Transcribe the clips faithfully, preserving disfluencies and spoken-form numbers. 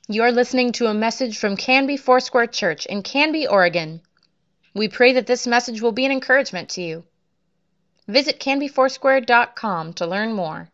You're listening to a message from Canby Foursquare Church in Canby, Oregon. We pray that this message will be an encouragement to you. Visit canby foursquare dot com to learn more.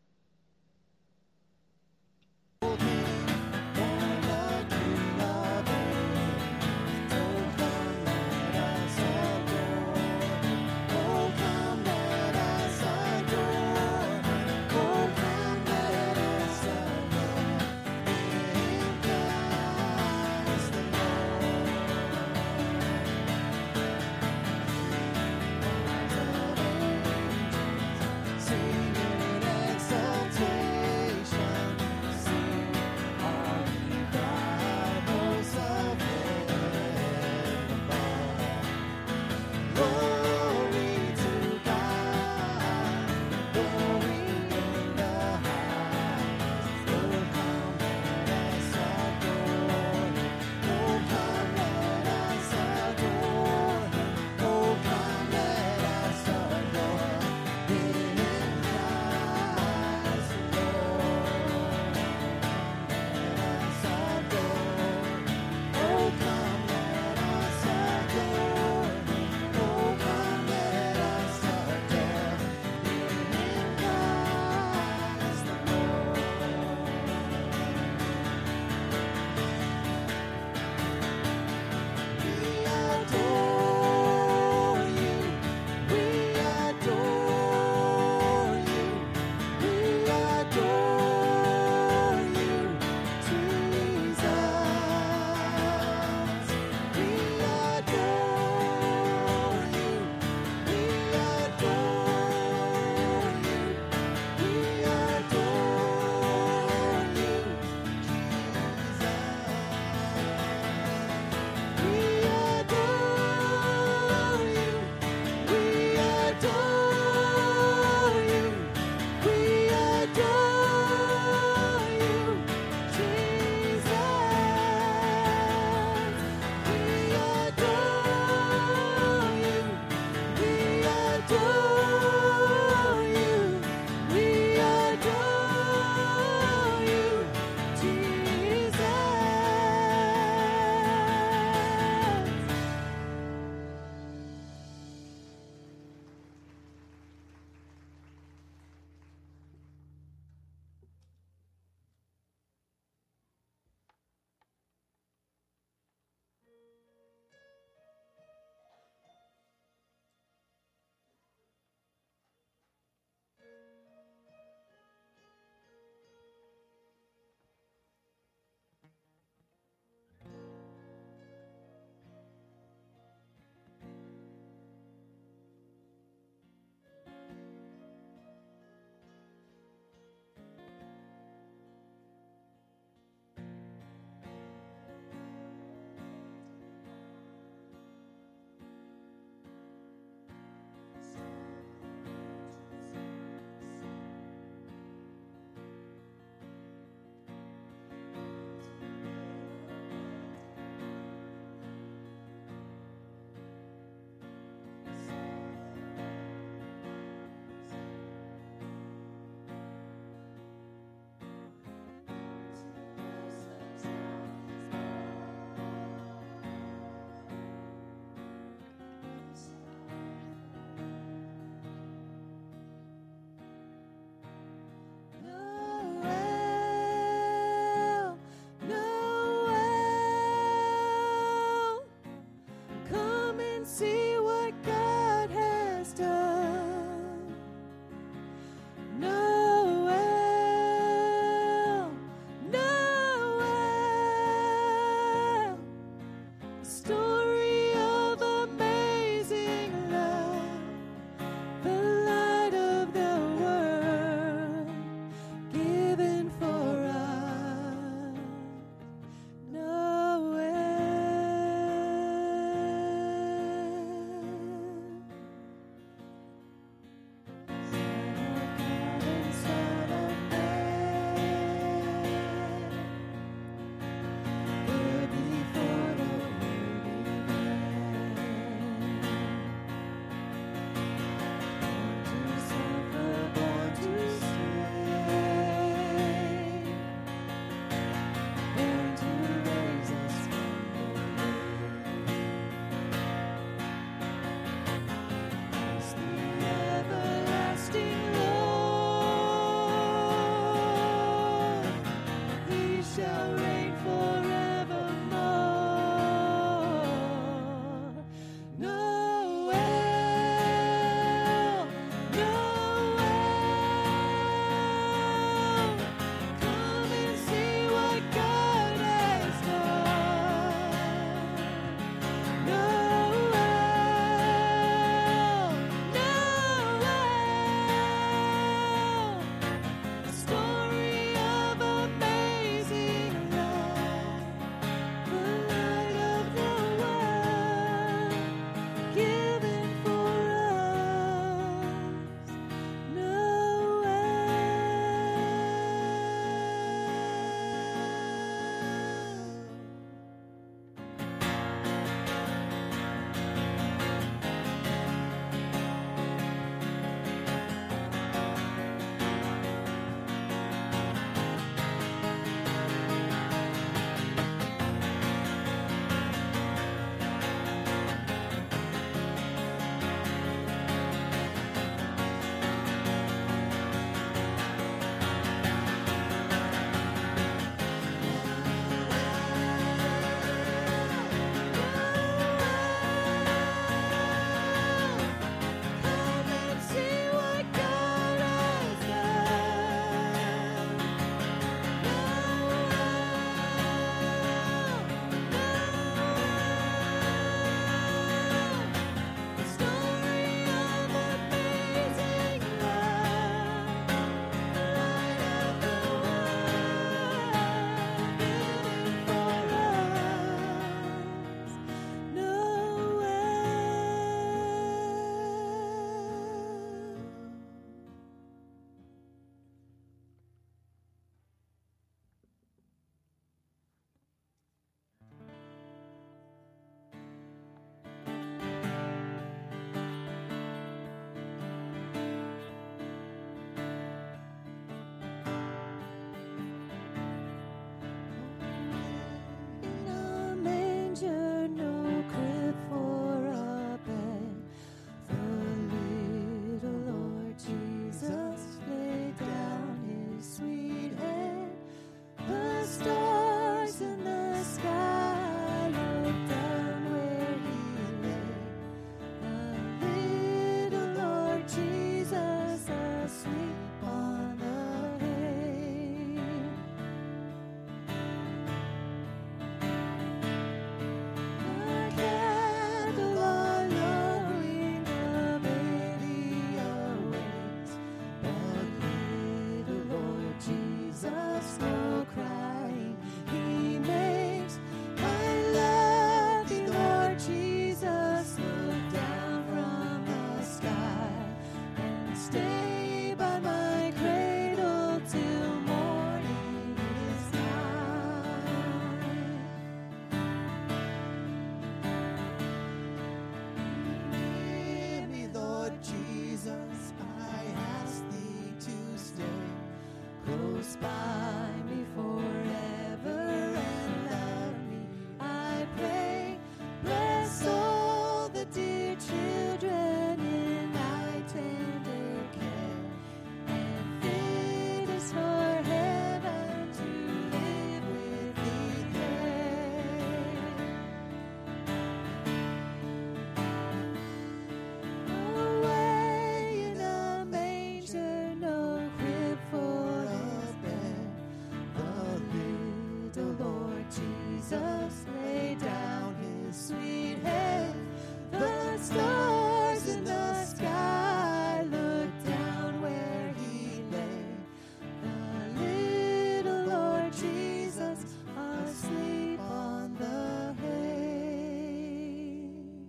shall reign forevermore. Noel, Noel, come and see what God has done. Noel, Noel, a story of amazing love, the light of the world given for us. Noel. Come and see what God has done. Noel, Noel, the story of amazing love, the light of the world given for us. Noel. In a manger, no crib for a bed, the little Lord Jesus laid down his sweet head. The stars in the sky looked down where he lay. The little Lord Jesus asleep on the hay. A candle all lowering, the baby awakes. But little Lord Jesus, no crying he makes. I love thee, Lord Jesus, look down from the sky and stay by my cradle till morning is nigh. Hear me, Lord Jesus, I ask thee to stay close by me forever and love me, I pray. Bless all the dear children in thy tender care, and fit us for heaven to live with thee there. Away in a manger, no crib for a bed, the little Lord Jesus laid down his sweet head. The stars in the sky looked down where he lay. The little Lord Jesus asleep on the hay.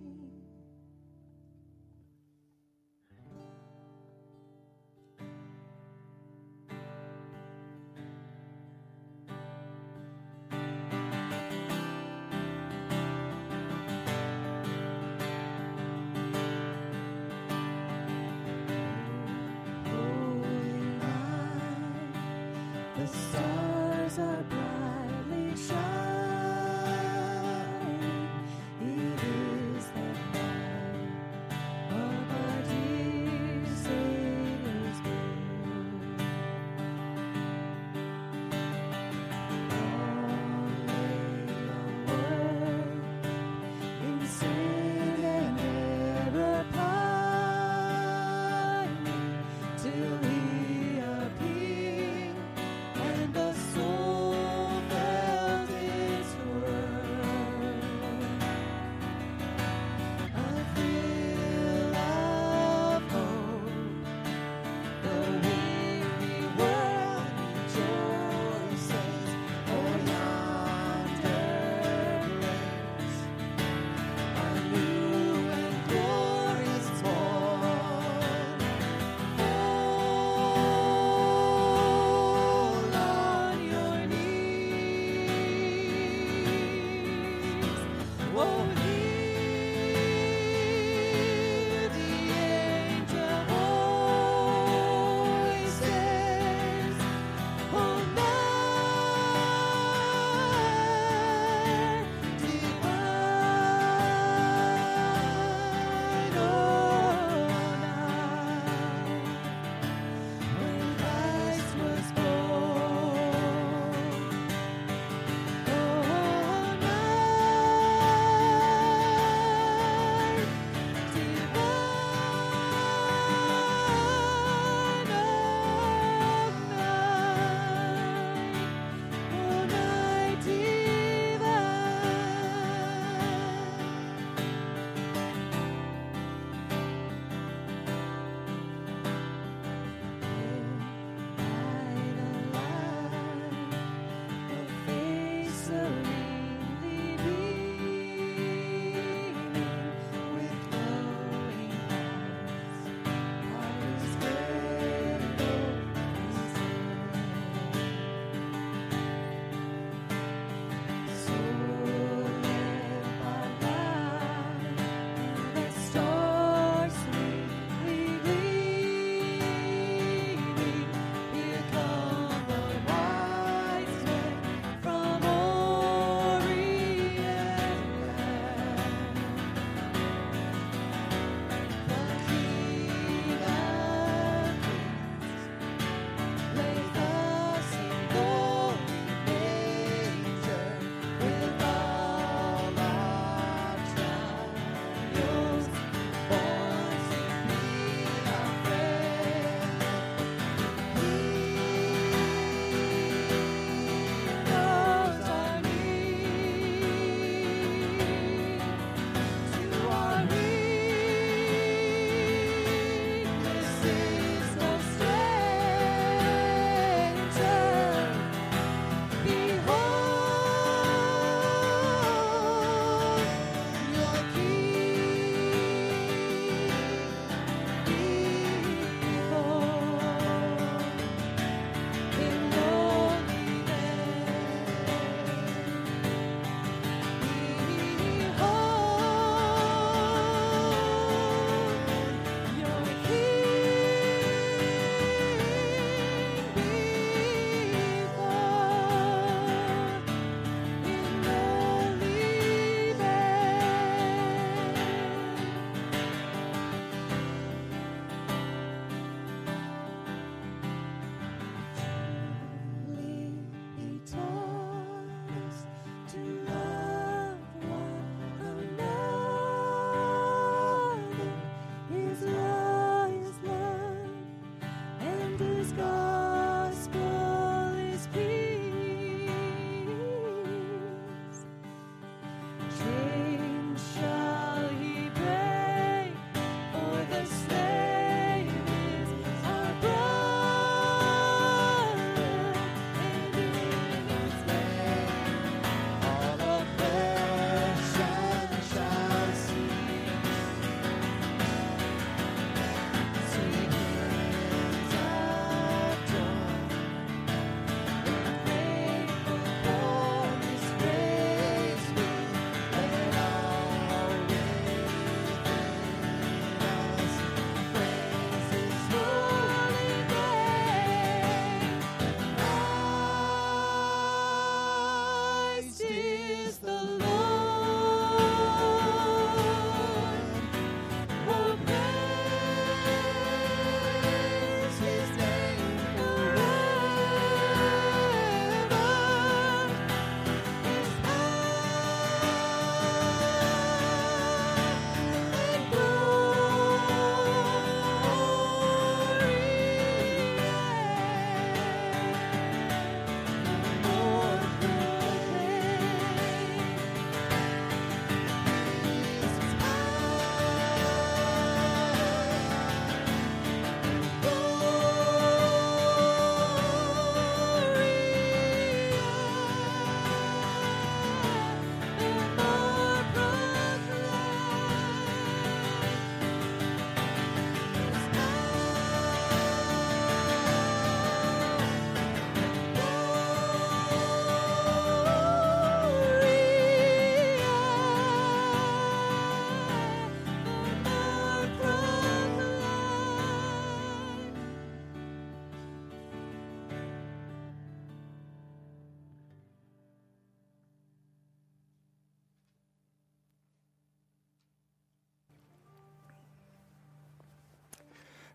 Holy night, the stars are brightly shining. It is the night of our dear Savior's birth.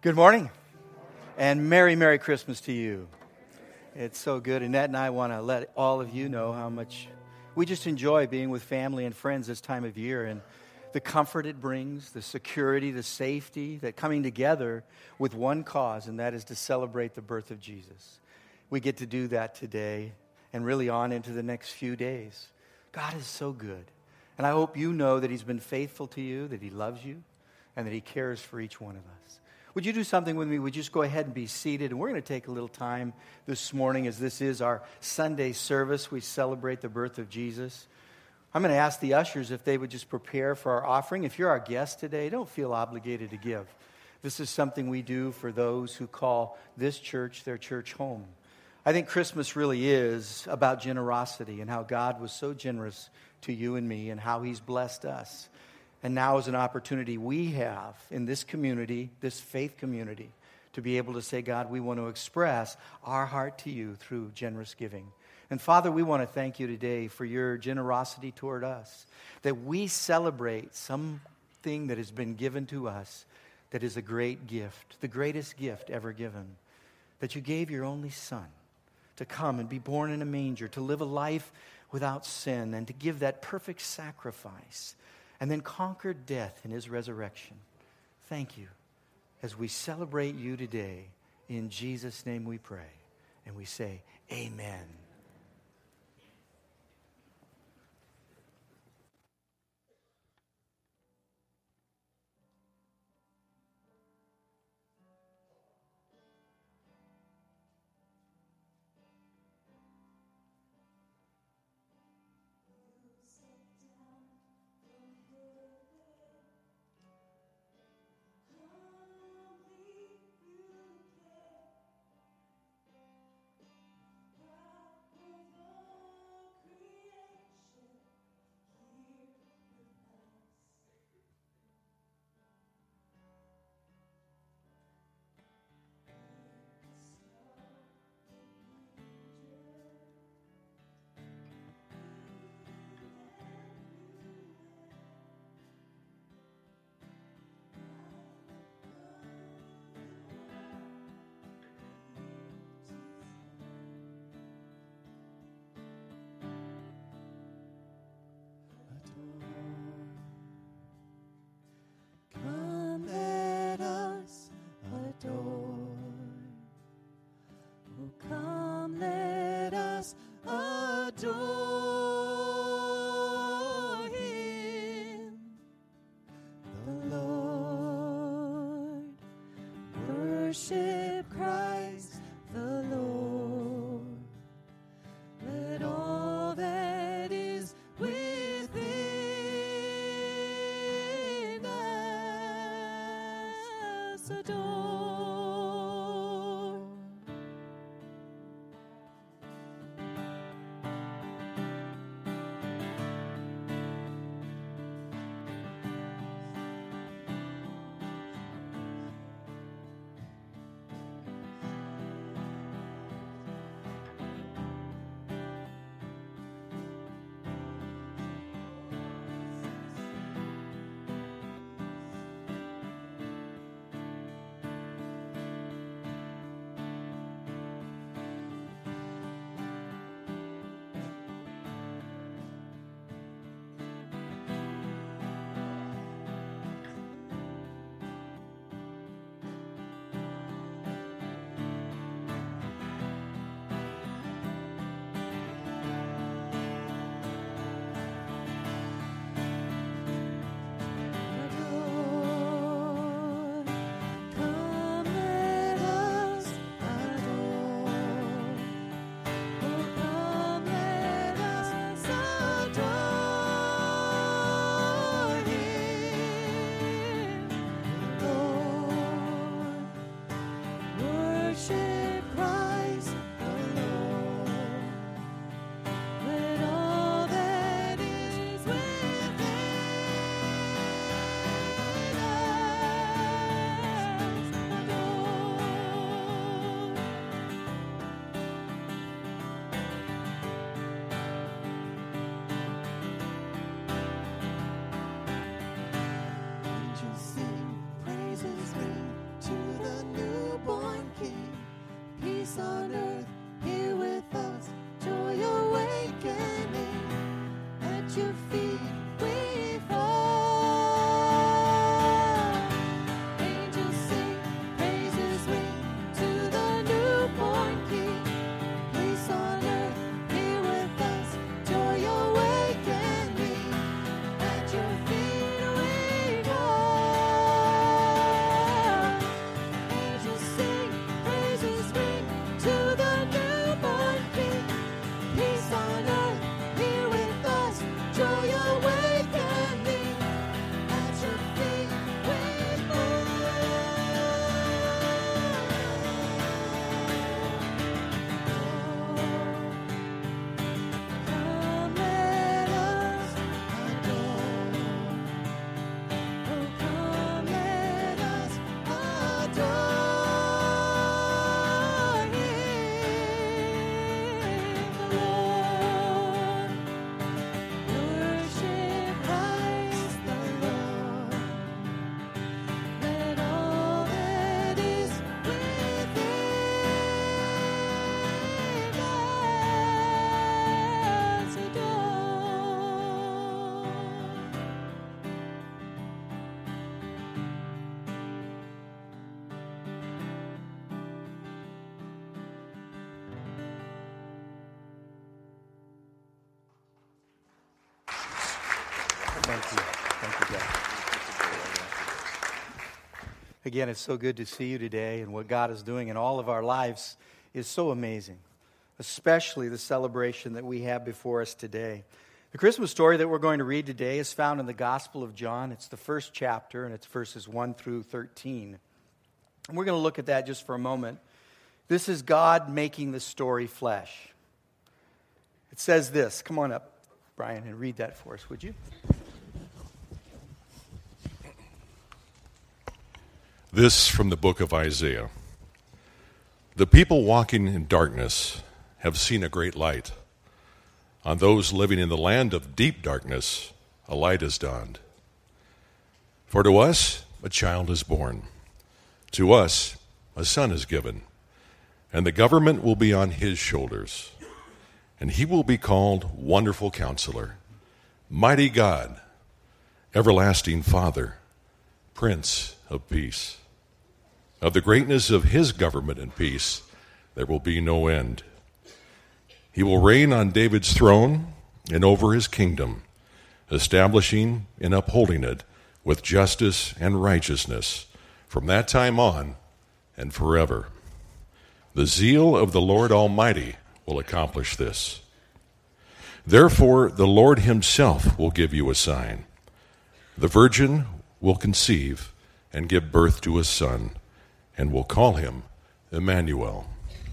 Good morning, and Merry, Merry Christmas to you. It's so good. Annette and I want to let all of you know how much we just enjoy being with family and friends this time of year, and the comfort it brings, the security, the safety, that coming together with one cause, and that is to celebrate the birth of Jesus. We get to do that today and really on into the next few days. God is so good. And I hope you know that He's been faithful to you, that He loves you, and that He cares for each one of us. Would you do something with me? Would you just go ahead and be seated? And we're going to take a little time this morning, as this is our Sunday service. We celebrate the birth of Jesus. I'm going to ask the ushers if they would just prepare for our offering. If you're our guest today, don't feel obligated to give. This is something we do for those who call this church their church home. I think Christmas really is about generosity and how God was so generous to you and me and how He's blessed us. And now is an opportunity we have in this community, this faith community, to be able to say, God, we want to express our heart to you through generous giving. And Father, we want to thank you today for your generosity toward us, that we celebrate something that has been given to us that is a great gift, the greatest gift ever given, that you gave your only Son to come and be born in a manger, to live a life without sin, and to give that perfect sacrifice, and then conquered death in His resurrection. Thank you. As we celebrate you today, in Jesus' name we pray, and we say, Amen. Come, let us adore. Oh, come, let us adore Him, the Lord. Worship Christ, the Lord. Let all that is within us adore. Thank you, guys. Again, it's so good to see you today, and what God is doing in all of our lives is so amazing, especially the celebration that we have before us today. The Christmas story that we're going to read today is found in the Gospel of John. It's the first chapter, and it's verses one through thirteen. And we're going to look at that just for a moment. This is God making the story flesh. It says this. Come on up, Brian, and read that for us, would you? This from the book of Isaiah. The people walking in darkness have seen a great light. On those living in the land of deep darkness, a light has dawned. For to us a child is born. To us a son is given. And the government will be on his shoulders. And he will be called Wonderful Counselor, Mighty God, Everlasting Father, Prince of Peace. Of the greatness of his government and peace, there will be no end. He will reign on David's throne and over his kingdom, establishing and upholding it with justice and righteousness from that time on and forever. The zeal of the Lord Almighty will accomplish this. Therefore, the Lord himself will give you a sign. The virgin will conceive and give birth to a son, and will call him Emmanuel.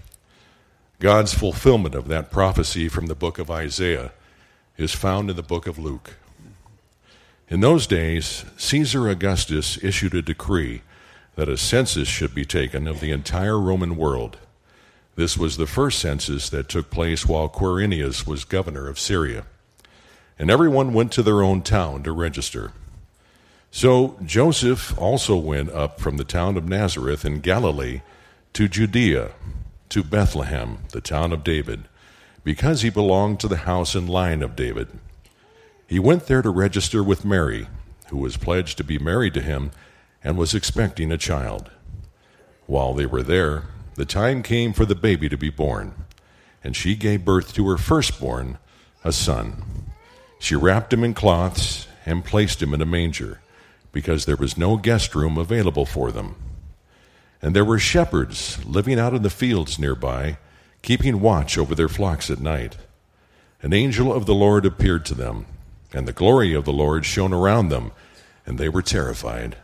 God's fulfillment of that prophecy from the book of Isaiah is found in the book of Luke. In those days, Caesar Augustus issued a decree that a census should be taken of the entire Roman world. This was the first census that took place while Quirinius was governor of Syria. And everyone went to their own town to register. So Joseph also went up from the town of Nazareth in Galilee to Judea, to Bethlehem, the town of David, because he belonged to the house and line of David. He went there to register with Mary, who was pledged to be married to him and was expecting a child. While they were there, the time came for the baby to be born, and she gave birth to her firstborn, a son. She wrapped him in cloths and placed him in a manger, because there was no guest room available for them. And there were shepherds living out in the fields nearby, keeping watch over their flocks at night. An angel of the Lord appeared to them, and the glory of the Lord shone around them, and they were terrified.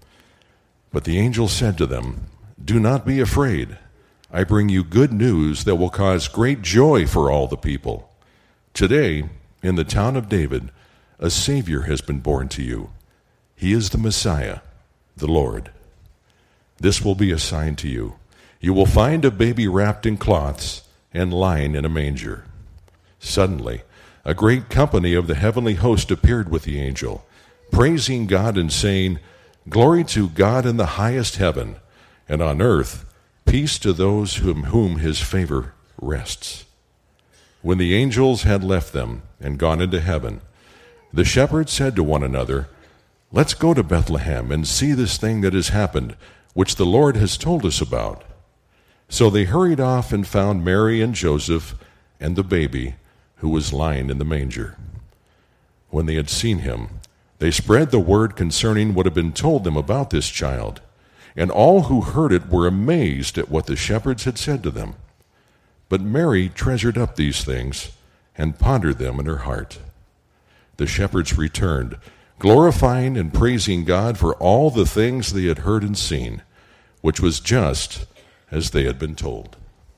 But the angel said to them, "Do not be afraid. I bring you good news that will cause great joy for all the people. Today, in the town of David, a Savior has been born to you. He is the Messiah, the Lord. This will be a sign to you. You will find a baby wrapped in cloths and lying in a manger." Suddenly, a great company of the heavenly host appeared with the angel, praising God and saying, "Glory to God in the highest heaven, and on earth peace to those whom, whom his favor rests." When the angels had left them and gone into heaven, the shepherds said to one another, "Let's go to Bethlehem and see this thing that has happened, which the Lord has told us about." So they hurried off and found Mary and Joseph and the baby, who was lying in the manger. When they had seen him, they spread the word concerning what had been told them about this child, and all who heard it were amazed at what the shepherds had said to them. But Mary treasured up these things and pondered them in her heart. The shepherds returned, glorifying and praising God for all the things they had heard and seen, which was just as they had been told.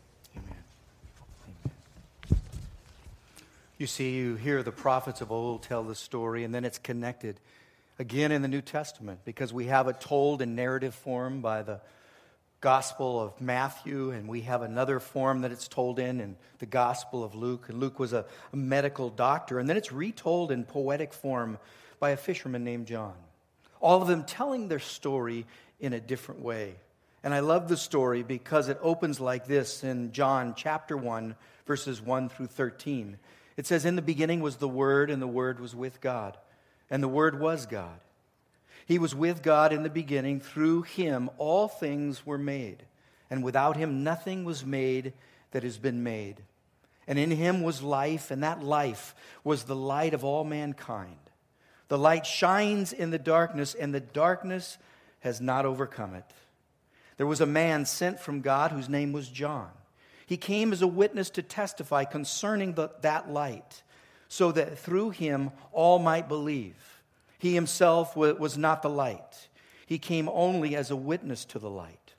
Amen. You see, you hear the prophets of old tell the story, and then it's connected again in the New Testament, because we have it told in narrative form by the Gospel of Matthew, and we have another form that it's told in in the Gospel of Luke. And Luke was a, a medical doctor, and then it's retold in poetic form by a fisherman named John. All of them telling their story in a different way. And I love the story because it opens like this in John chapter one, verses one through thirteen. It says, "In the beginning was the Word, and the Word was with God, and the Word was God. He was with God in the beginning. Through him all things were made, and without him nothing was made that has been made. And in him was life, and that life was the light of all mankind. The light shines in the darkness, and the darkness has not overcome it. There was a man sent from God whose name was John. He came as a witness to testify concerning the, that light, so that through him all might believe. He himself was not the light. He came only as a witness to the light.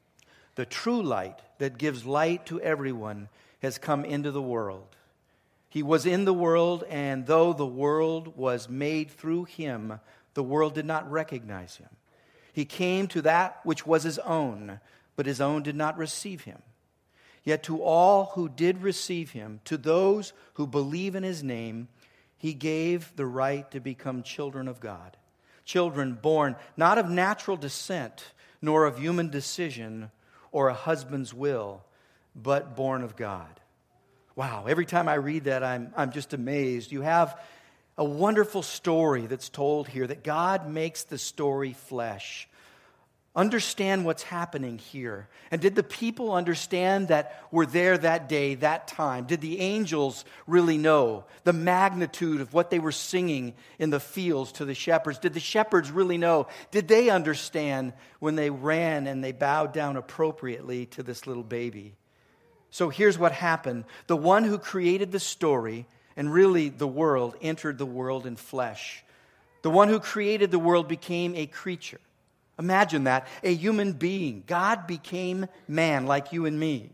The true light that gives light to everyone has come into the world. He was in the world, and though the world was made through him, the world did not recognize him. He came to that which was his own, but his own did not receive him. Yet to all who did receive him, to those who believe in his name, he gave the right to become children of God. Children born not of natural descent, nor of human decision or a husband's will, but born of God. Wow, every time I read that, I'm, I'm just amazed. You have a wonderful story that's told here, that God makes the story flesh. Understand what's happening here. And did the people understand that were there that day, that time? Did the angels really know the magnitude of what they were singing in the fields to the shepherds? Did the shepherds really know? Did they understand when they ran and they bowed down appropriately to this little baby? So here's what happened. The one who created the story, and really the world, entered the world in flesh. The one who created the world became a creature. Imagine that, a human being. God became man like you and me.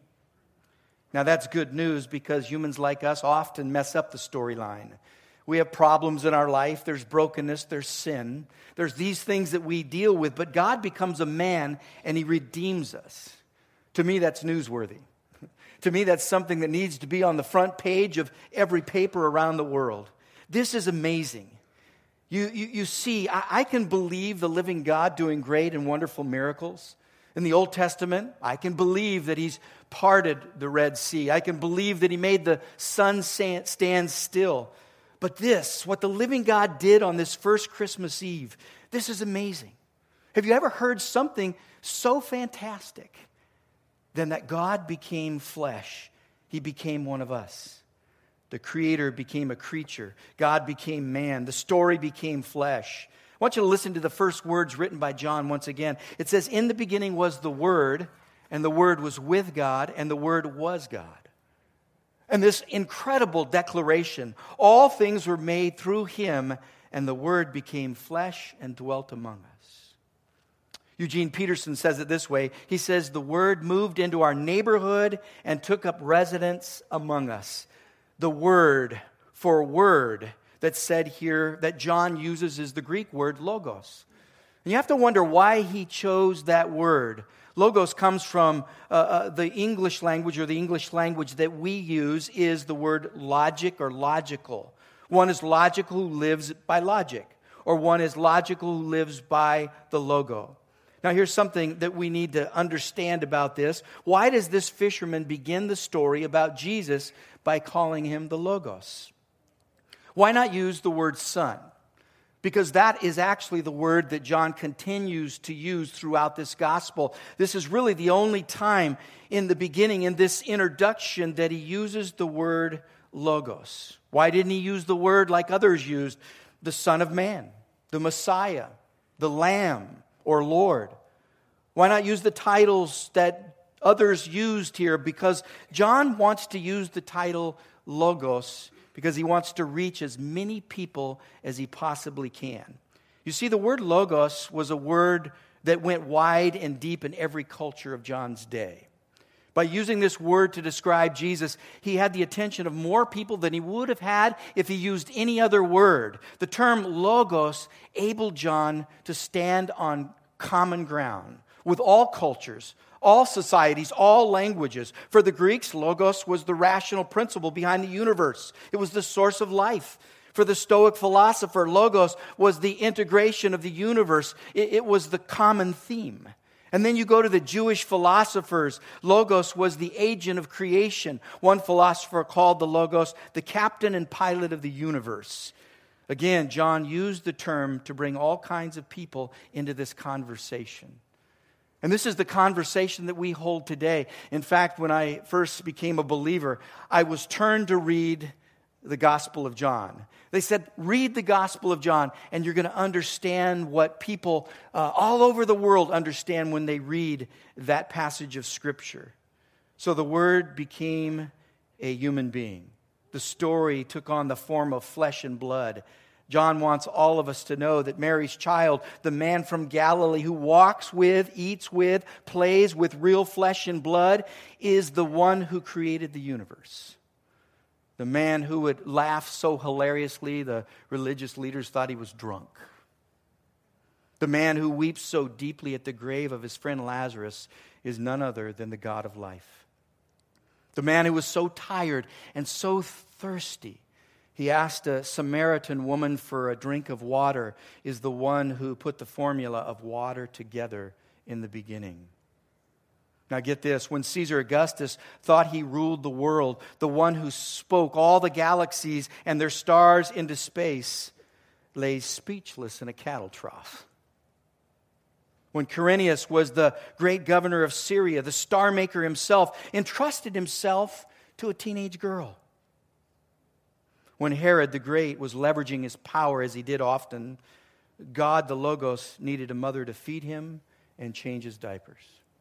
Now that's good news, because humans like us often mess up the storyline. We have problems in our life. There's brokenness. There's sin. There's these things that we deal with. But God becomes a man and he redeems us. To me, that's newsworthy. To me, that's something that needs to be on the front page of every paper around the world. This is amazing. You, you, you see, I, I can believe the living God doing great and wonderful miracles. In the Old Testament, I can believe that he's parted the Red Sea. I can believe that he made the sun stand still. But this, what the living God did on this first Christmas Eve, this is amazing. Have you ever heard something so fantastic than that God became flesh? He became one of us. The Creator became a creature. God became man. The story became flesh. I want you to listen to the first words written by John once again. It says, "In the beginning was the Word, and the Word was with God, and the Word was God." And this incredible declaration, all things were made through him, and the Word became flesh and dwelt among us. Eugene Peterson says it this way. He says, "The Word moved into our neighborhood and took up residence among us." The word for word that's said here that John uses is the Greek word logos. And you have to wonder why he chose that word. Logos comes from uh, uh, the English language, or the English language that we use is the word logic or logical. One is logical who lives by logic, or one is logical who lives by the logo. Now here's something that we need to understand about this. Why does this fisherman begin the story about Jesus by calling him the Logos? Why not use the word son? Because that is actually the word that John continues to use throughout this gospel. This is really the only time in the beginning, in this introduction, that he uses the word Logos. Why didn't he use the word like others used? The Son of Man, the Messiah, the Lamb, or Lord. Why not use the titles that others used here? Because John wants to use the title Logos because he wants to reach as many people as he possibly can. You see, the word Logos was a word that went wide and deep in every culture of John's day. By using this word to describe Jesus, he had the attention of more people than he would have had if he used any other word. The term Logos enabled John to stand on common ground with all cultures, all societies, all languages. For the Greeks, Logos was the rational principle behind the universe. It was the source of life. For the Stoic philosopher, Logos was the integration of the universe. It, it was the common theme. And then you go to the Jewish philosophers. Logos was the agent of creation. One philosopher called the Logos the captain and pilot of the universe. Again, John used the term to bring all kinds of people into this conversation. And this is the conversation that we hold today. In fact, when I first became a believer, I was turned to read the Gospel of John. They said, read the Gospel of John, and you're going to understand what people uh, all over the world understand when they read that passage of Scripture. So the Word became a human being. The story took on the form of flesh and blood. John wants all of us to know that Mary's child, the man from Galilee who walks with, eats with, plays with real flesh and blood, is the one who created the universe. The man who would laugh so hilariously the religious leaders thought he was drunk. The man who weeps so deeply at the grave of his friend Lazarus is none other than the God of life. The man who was so tired and so thirsty, he asked a Samaritan woman for a drink of water, is the one who put the formula of water together in the beginning. Now get this, when Caesar Augustus thought he ruled the world, the one who spoke all the galaxies and their stars into space lay speechless in a cattle trough. When Quirinius was the great governor of Syria, the star maker himself entrusted himself to a teenage girl. When Herod the Great was leveraging his power, as he did often, God the Logos needed a mother to feed him and change his diapers.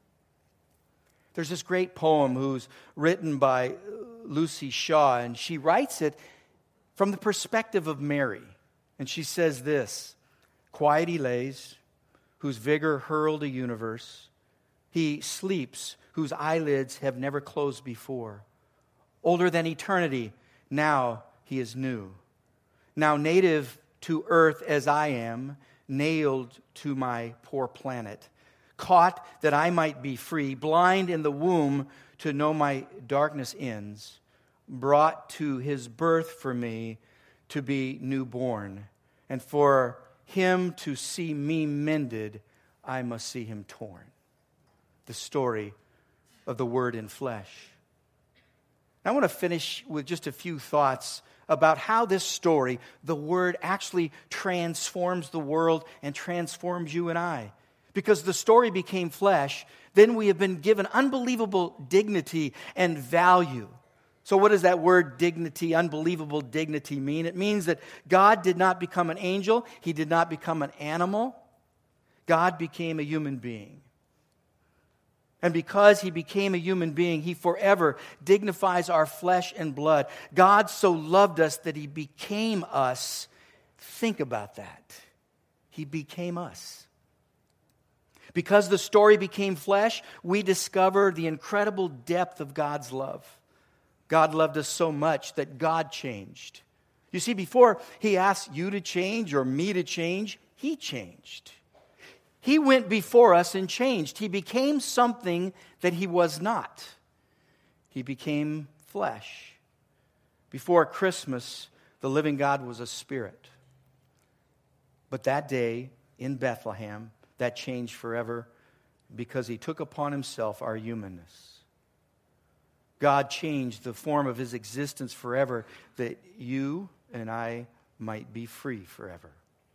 There's this great poem who's written by Lucy Shaw, and she writes it from the perspective of Mary. And she says this, quiet he lays, whose vigor hurled a universe. He sleeps, whose eyelids have never closed before. Older than eternity, now he is new. Now native to earth as I am, nailed to my poor planet. Caught that I might be free, blind in the womb to know my darkness ends. Brought to his birth for me to be newborn. And for him to see me mended, I must see him torn. The story of the Word in flesh. I want to finish with just a few thoughts about how this story, the Word, actually transforms the world and transforms you and I. Because the story became flesh, then we have been given unbelievable dignity and value. So what does that word dignity, unbelievable dignity mean? It means that God did not become an angel. He did not become an animal. God became a human being. And because he became a human being, he forever dignifies our flesh and blood. God so loved us that he became us. Think about that. He became us. Because the story became flesh, we discover the incredible depth of God's love. God loved us so much that God changed. You see, before he asked you to change or me to change, he changed. He went before us and changed. He became something that he was not. He became flesh. Before Christmas, the living God was a spirit. But that day in Bethlehem, that changed forever because he took upon himself our humanness. God changed the form of his existence forever that you and I might be free forever.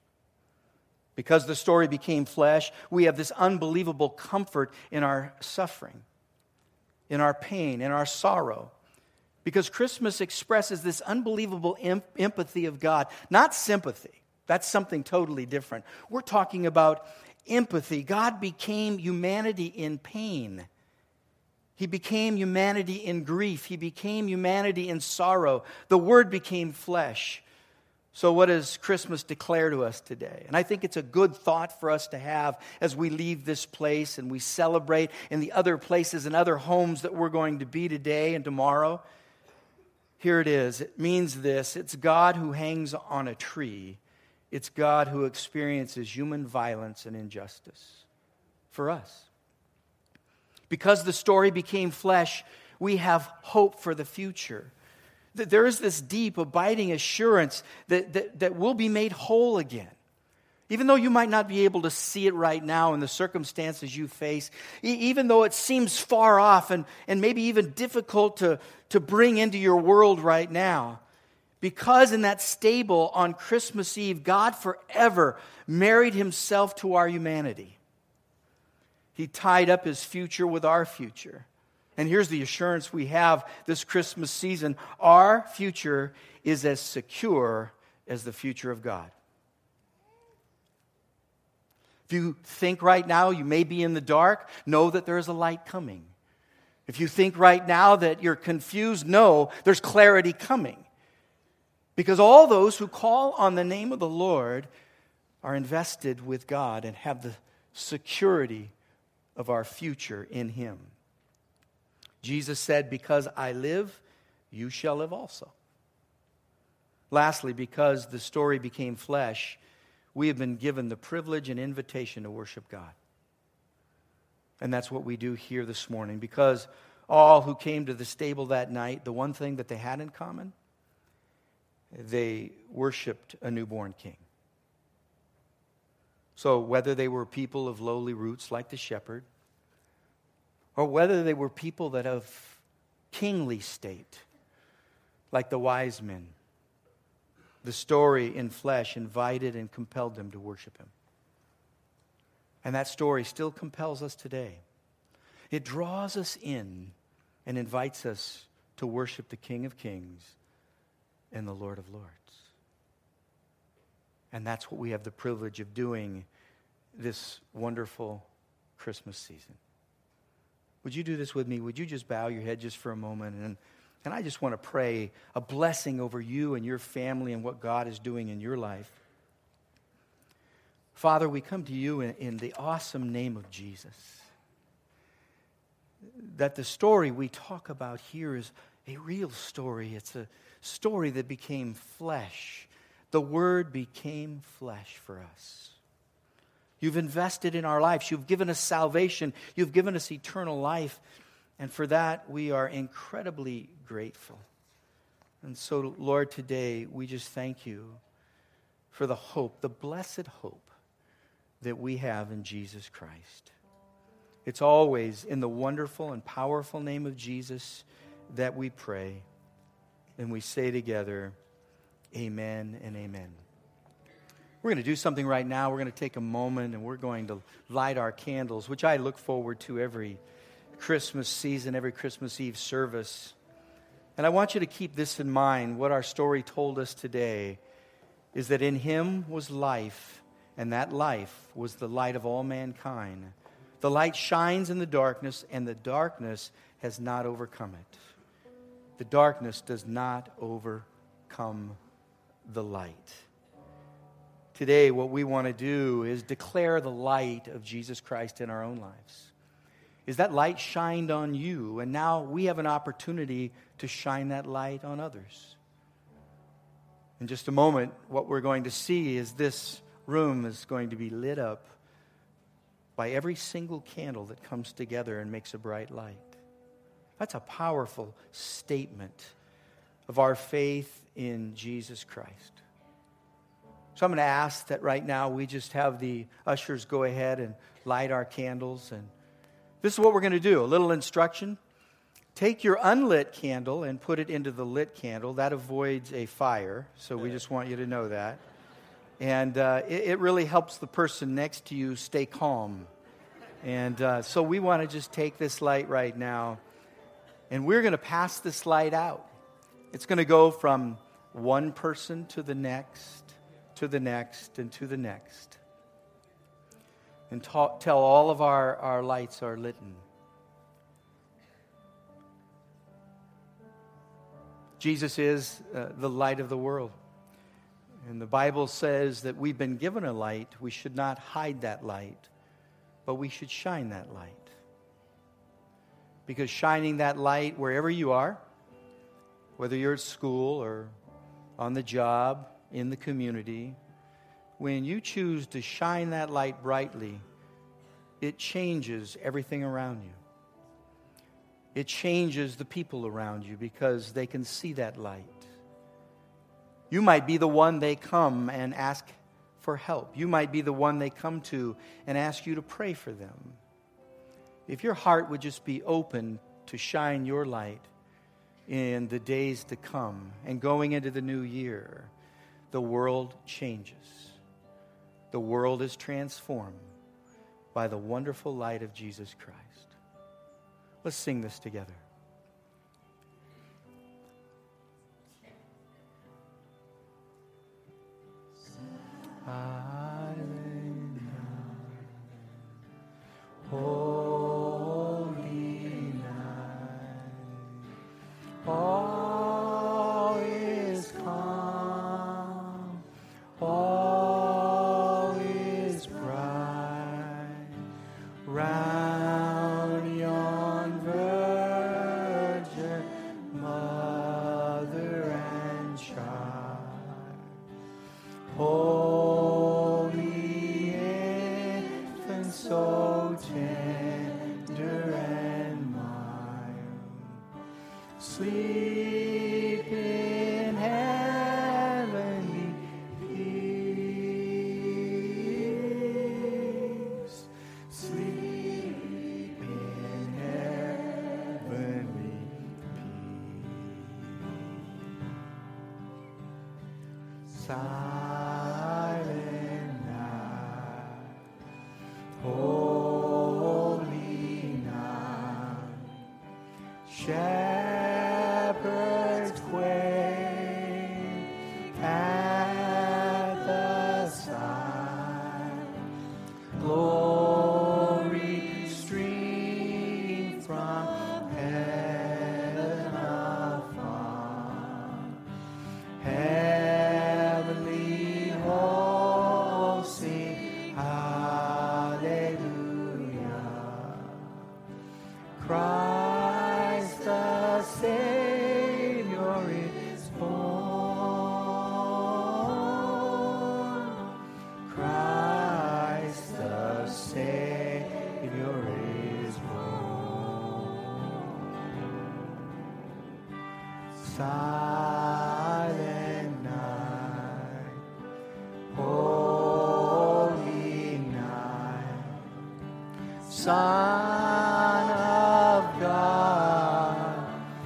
Because the story became flesh, we have this unbelievable comfort in our suffering, in our pain, in our sorrow. Because Christmas expresses this unbelievable em- empathy of God, not sympathy. That's something totally different. We're talking about empathy. God became humanity in pain. He became humanity in grief. He became humanity in sorrow. The Word became flesh. So what does Christmas declare to us today? And I think it's a good thought for us to have as we leave this place and we celebrate in the other places and other homes that we're going to be today and tomorrow. Here it is. It means this. It's God who hangs on a tree. It's God who experiences human violence and injustice for us. Because the story became flesh, we have hope for the future. That there is this deep, abiding assurance that, that, that we'll be made whole again. Even though you might not be able to see it right now in the circumstances you face, e- even though it seems far off and, and maybe even difficult to, to bring into your world right now, because in that stable on Christmas Eve, God forever married himself to our humanity. He tied up his future with our future. And here's the assurance we have this Christmas season. Our future is as secure as the future of God. If you think right now you may be in the dark, know that there is a light coming. If you think right now that you're confused, know there's clarity coming. Because all those who call on the name of the Lord are invested with God and have the security of our future in Him. Jesus said, because I live, you shall live also. Lastly, because the story became flesh, we have been given the privilege and invitation to worship God. And that's what we do here this morning. Because all who came to the stable that night, the one thing that they had in common, they worshiped a newborn king. So whether they were people of lowly roots like the shepherd, or whether they were people that of kingly state like the wise men, the story in flesh invited and compelled them to worship Him. And that story still compels us today. It draws us in and invites us to worship the King of Kings and the Lord of Lords. And that's what we have the privilege of doing this wonderful Christmas season. Would you do this with me? Would you just bow your head just for a moment? And, and I just want to pray a blessing over you and your family and what God is doing in your life. Father, we come to you in, in the awesome name of Jesus. That the story we talk about here is a real story. It's a story that became flesh. The Word became flesh for us. You've invested in our lives. You've given us salvation. You've given us eternal life. And for that, we are incredibly grateful. And so, Lord, today, we just thank you for the hope, the blessed hope that we have in Jesus Christ. It's always in the wonderful and powerful name of Jesus that we pray. And we say together, amen and amen. We're going to do something right now. We're going to take a moment and we're going to light our candles, which I look forward to every Christmas season, every Christmas Eve service. And I want you to keep this in mind. What our story told us today is that in Him was life, and that life was the light of all mankind. The light shines in the darkness, and the darkness has not overcome it. The darkness does not overcome the light. Today, what we want to do is declare the light of Jesus Christ in our own lives. Is that light shined on you, and now we have an opportunity to shine that light on others. In just a moment, what we're going to see is this room is going to be lit up by every single candle that comes together and makes a bright light. That's a powerful statement of our faith in Jesus Christ. So I'm going to ask that right now we just have the ushers go ahead and light our candles. And this is what we're going to do. A little instruction. Take your unlit candle and put it into the lit candle. That avoids a fire. So we just want you to know that. And uh, it, it really helps the person next to you stay calm. And uh, so we want to just take this light right now. And we're going to pass this light out. It's going to go from one person to the next, to the next, and to the next. And ta- tell all of our, our lights are lit. Jesus is uh, the light of the world. And the Bible says that we've been given a light. We should not hide that light, but we should shine that light. Because shining that light wherever you are, whether you're at school or on the job, in the community, when you choose to shine that light brightly, it changes everything around you. It changes the people around you because they can see that light. You might be the one they come and ask for help. You might be the one they come to and ask you to pray for them. If your heart would just be open to shine your light in the days to come and going into the new year, the world changes. The world is transformed by the wonderful light of Jesus Christ. Let's sing this together. Silent night, holy night, all is calm, all is bright, round yon virgin mother and child. Holy infant, so tender and mild, sleep in heavenly peace. Sleep in heavenly peace. Silent night, holy night, shepherds quake at the sight, glory stream from heaven afar. Heavenly hosts sing hallelujah. Christ the Savior is born. Christ the Savior is born. Silent night, holy night, Son of God,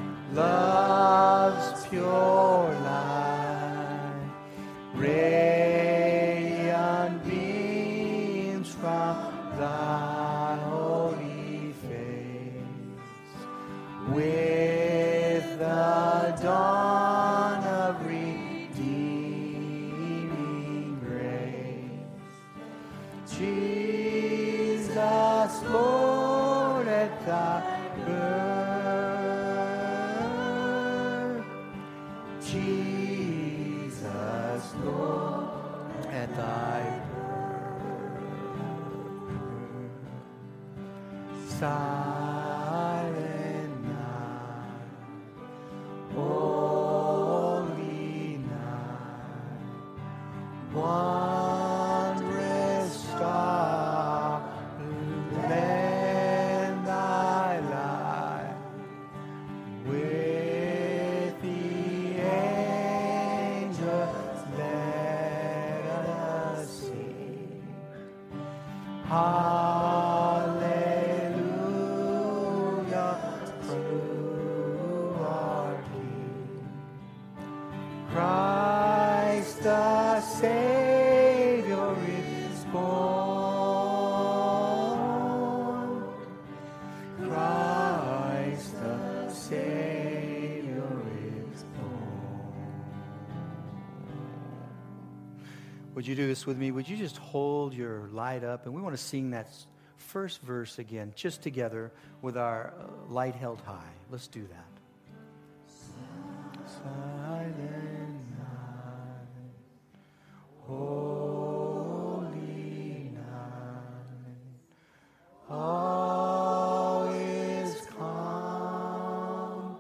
love's pure light, radiant beams from thy holy face. With the dawn of redeeming grace, Jesus, Lord, at thy birth. Jesus, Lord, at thy birth. Silent night, holy night, wondrous star, lend thy light. With the angels let us sing. Hallelujah, through our King. Christ the Savior is born. Christ the Savior is born. Would you do this with me? Would you just hold your light up? And we want to sing that s- first verse again, just together with our uh, light held high. Let's do that. Silent night, holy night, all is calm,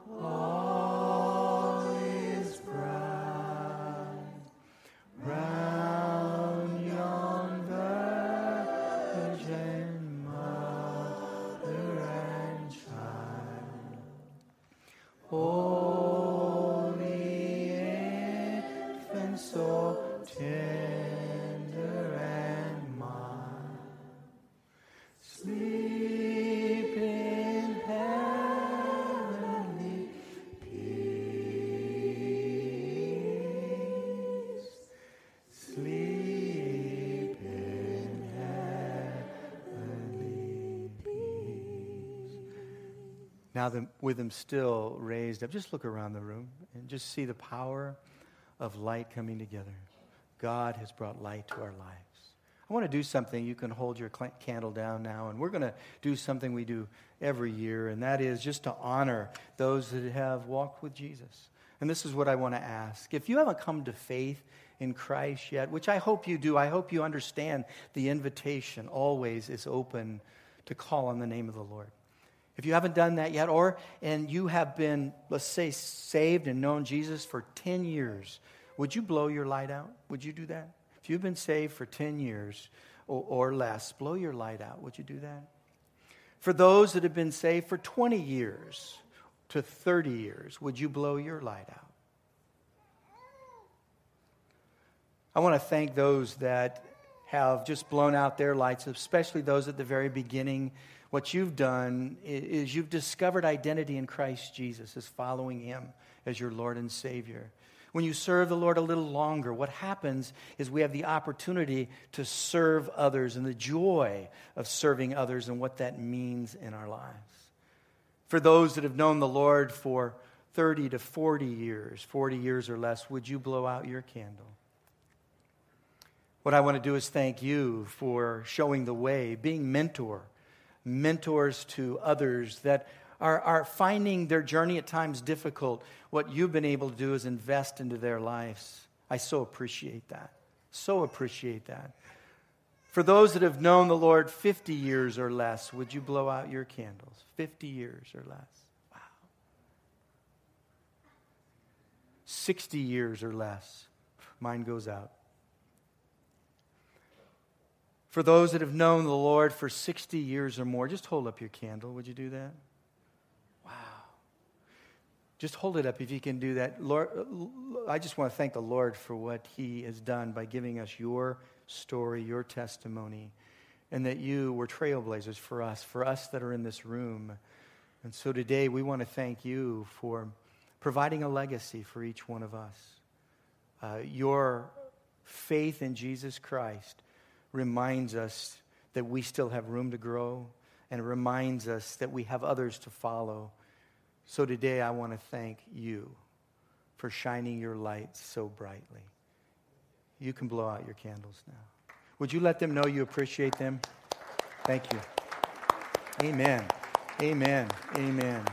all is bright, round yon virgin mother and child. Holy infant, so tender and mild, sleep in heavenly peace. Sleep in heavenly peace. Now that with them still raised up, just look around the room and just see the power of light coming together. God has brought light to our lives. I want to do something. You can hold your cl- candle down now, and we're going to do something we do every year, and that is just to honor those that have walked with Jesus. And this is what I want to ask. If you haven't come to faith in Christ yet, which I hope you do, I hope you understand the invitation always is open to call on the name of the Lord. If you haven't done that yet, or and you have been, let's say, saved and known Jesus for ten years, would you blow your light out? Would you do that? If you've been saved for ten years or, or less, blow your light out. Would you do that? For those that have been saved for twenty years to thirty years, would you blow your light out? I want to thank those that have just blown out their lights, especially those at the very beginning. What you've done is you've discovered identity in Christ Jesus as following Him as your Lord and Savior. When you serve the Lord a little longer, what happens is we have the opportunity to serve others and the joy of serving others and what that means in our lives. For those that have known the Lord for thirty to forty years, forty years or less, would you blow out your candle? What I want to do is thank you for showing the way, being mentor, mentors to others that are, are finding their journey at times difficult. What you've been able to do is invest into their lives. I so appreciate that. So appreciate that. For those that have known the Lord fifty years or less, would you blow out your candles? fifty years or less. Wow. sixty years or less. Mine goes out. For those that have known the Lord for sixty years or more, just hold up your candle. Would you do that? Wow. Just hold it up if you can do that. Lord, I just want to thank the Lord for what He has done by giving us your story, your testimony, and that you were trailblazers for us, for us that are in this room. And so today we want to thank you for providing a legacy for each one of us. Uh, your faith in Jesus Christ reminds us that we still have room to grow, and it reminds us that we have others to follow. So today I want to thank you for shining your light so brightly. You can blow out your candles now. Would you let them know you appreciate them? Thank you. Amen. Amen. Amen.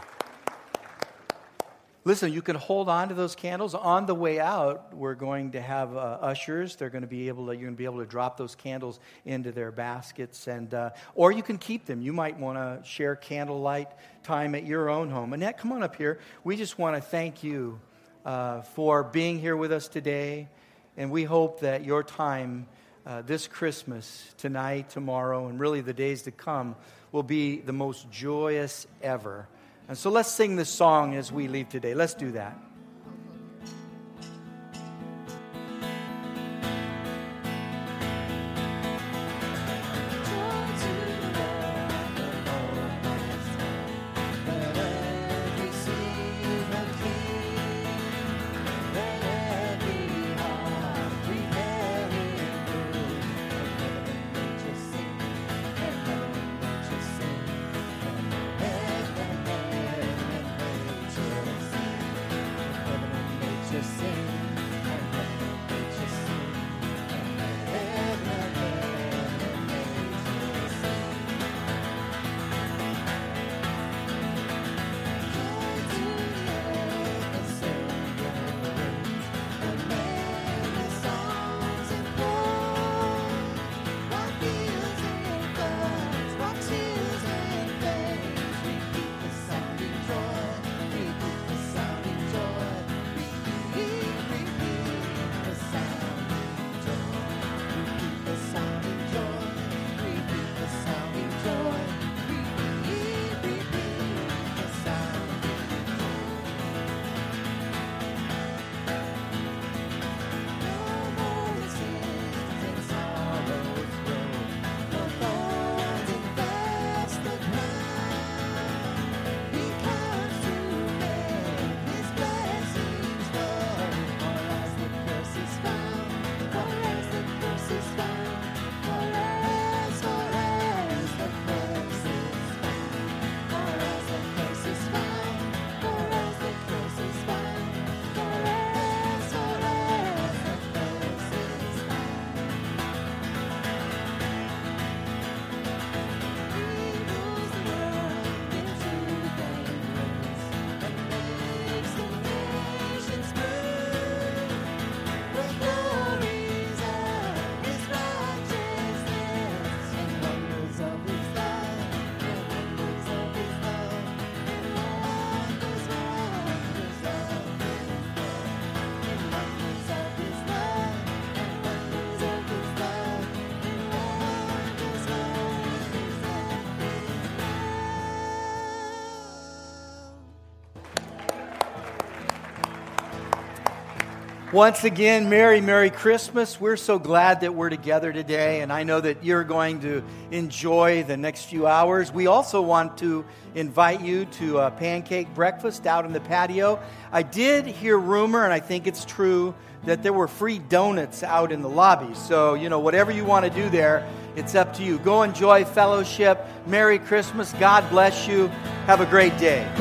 Listen, you can hold on to those candles. On the way out, we're going to have uh, ushers. They're going to be able to. You're going to be able to drop those candles into their baskets, and uh, or you can keep them. You might want to share candlelight time at your own home. Annette, come on up here. We just want to thank you uh, for being here with us today, and we hope that your time uh, this Christmas, tonight, tomorrow, and really the days to come will be the most joyous ever. And so let's sing this song as we leave today. Let's do that. Once again, Merry, Merry Christmas. We're so glad that we're together today, and I know that you're going to enjoy the next few hours. We also want to invite you to a pancake breakfast out in the patio. I did hear rumor, and I think it's true, that there were free donuts out in the lobby. So, you know, whatever you want to do there, it's up to you. Go enjoy fellowship. Merry Christmas. God bless you. Have a great day.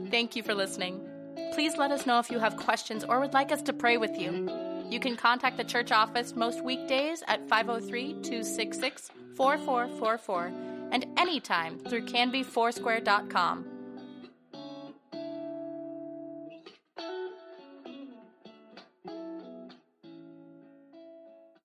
Thank you for listening. Please let us know if you have questions or would like us to pray with you. You can contact the church office most weekdays at five oh three, two six six, four four four four and anytime through canby foursquare dot com.